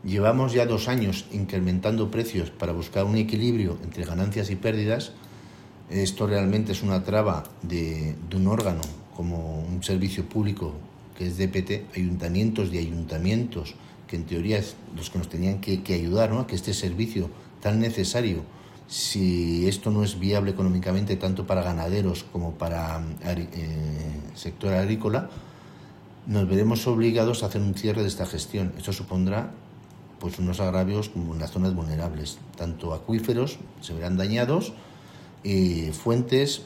Llevamos ya 2 años incrementando precios para buscar un equilibrio entre ganancias y pérdidas. Esto realmente es una traba de un órgano como un servicio público que es DPT, ayuntamientos y ayuntamientos, que en teoría es los que nos tenían que ayudar, ¿no?, a que este servicio tan necesario, si esto no es viable económicamente tanto para ganaderos como para sector agrícola, nos veremos obligados a hacer un cierre de esta gestión. Esto supondrá pues unos agravios como en las zonas vulnerables, tanto acuíferos se verán dañados, fuentes